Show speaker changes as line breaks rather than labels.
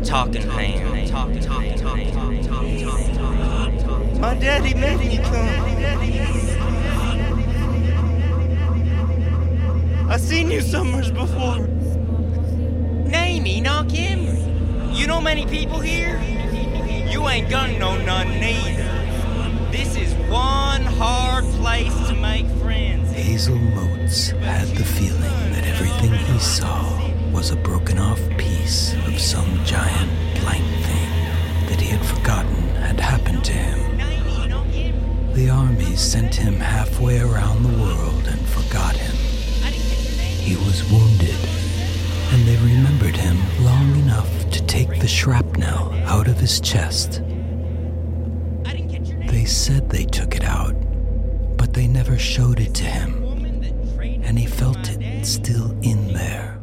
talking hand.
My daddy made me come. I seen you summers before.
Name Enoch Emery. You know many people here? You ain't gonna know none neither. This is one hard place to make friends.
Hazel Motes had the feeling that everything he saw was a broken-off piece of some giant blank thing that he had forgotten had happened to him. The armies sent him halfway around the world and forgot him. He was wounded, and they remembered him long enough to take the shrapnel out of his chest. They said they took it out, but they never showed it to him, and he felt it still in there.